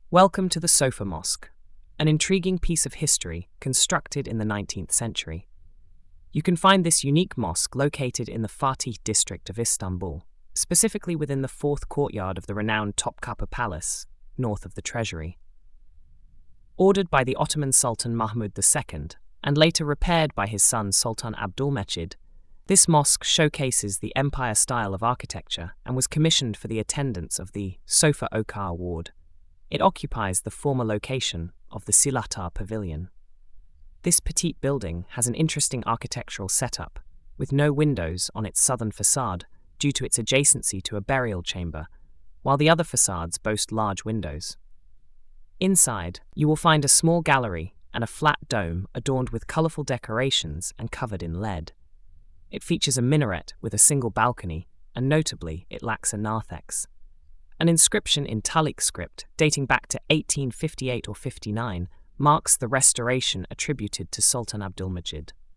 Welcome to the Sofa Mosque, an intriguing piece of history constructed in the 19th century. You can find this unique mosque located in the Fatih district of Istanbul, specifically within the fourth courtyard of the renowned Topkapı Palace, north of the Treasury. Ordered by the Ottoman Sultan Mahmud II and later repaired by his son Sultan Abdülmecid, this mosque showcases the empire style of architecture and was commissioned for the attendance of the Sofa Oka Award. It occupies the former location of the Silahtar Pavilion. This petite building has an interesting architectural setup, with no windows on its southern facade due to its adjacency to a burial chamber, while the other facades boast large windows. Inside, you will find a small gallery and a flat dome adorned with colourful decorations and covered in lead. It features a minaret with a single balcony, and notably, it lacks a narthex. An inscription in Talik script dating back to 1858 or 59 marks the restoration attributed to Sultan Abdülmecid.